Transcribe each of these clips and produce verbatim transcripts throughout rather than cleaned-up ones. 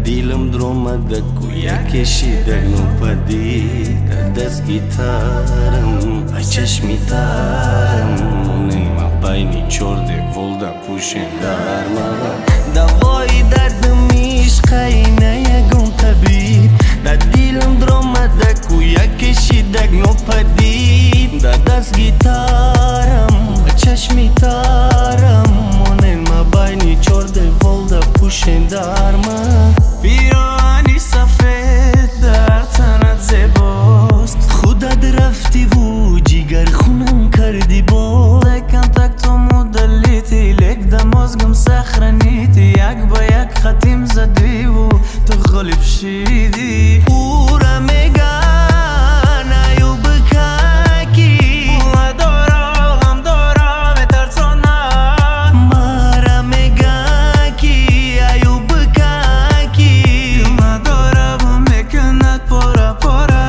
دیلم درۆمەدە کویەکێشی دەگنۆپەدی دەست گیتارم بە چەشمی تارم منێمە باینی چۆردێک ڤۆڵدە پوشێن دارمە دەڤۆی دەردمیش قەینەیەگم تەبیب دە دیلم درۆمەدە کویەکێشی دەگنۆپەدی دە دەست گیتارم بە چەشمی تارم منێمە باینی چۆردێک ڤۆڵدە پوشێن دارمە پیرانی سفید در تنت زیباست خودت رفتی و جیگر خونم کردی باز یکم تک تو مدلیتی لک دمازگم سخرنیتی یک با یک ختیم زدی و تو غالب شیدی او را میگن ایو بکاکی و دارا هم دارا بترسانم مارا میگن کی ایو بکاکی و دارا و میکند پارا پارا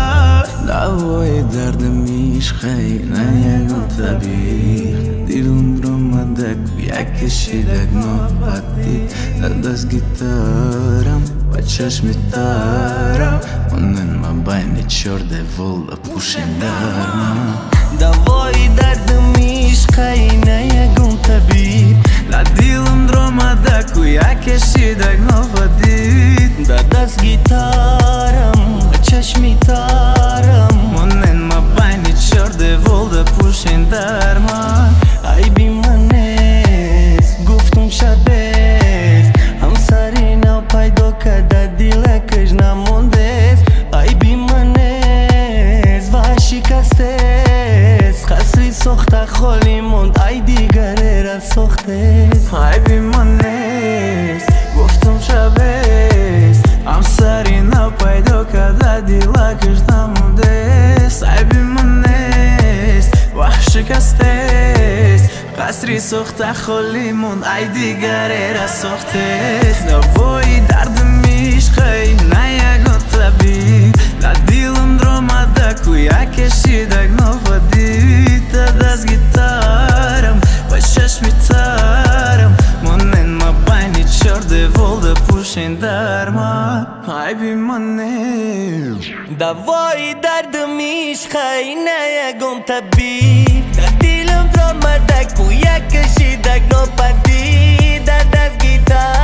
دوای دردمیش خیلی یکم طبیب دیلم درۆمەدە کویەکێشی دەگنۆپەدی دە دەست گیتارم بە چەشمی تارم منێمە باینی چۆردێ ڤۆڵدە پوشێن دارمە دەڤۆی دەردمیش قەینەیەگم تەبیب لە دیلم درۆمەدە کویەکێشی دەگنۆپەدی دە دەست گیتارم بە چەشمی تارم منێمە باینی چۆردێ ڤۆڵدە پوشێن دارمە عیبی من نیست گفتم شبیست همسری ناو پیدا کرده دیلکش نموندست عیبی من نیست و شکستست قصری ساخته خالی موند ای دیگره را ساختست عیبی من نیست گفتم شبیست همسری ناو پیدا کرده دیلکش نموندست عیبی من نیست و شکستست قصری ساخته خالی موند ای دیگره را ساختست دوای دردمیش خیلی یکم طبیب لە دیلم درۆمەدە کویەکێشی دەگنۆپەدی دە دەست گیتارم بە چەشمی تارم منێمە باینی چۆردێ ڤۆڵدە پوشێن دارمە عیبی من نیست دەڤۆی دەردمیش خەینەیەگم تەبیب دە دیلم درۆمەدە کویەکێشی دەگنۆپەدی دە دەست گیتارم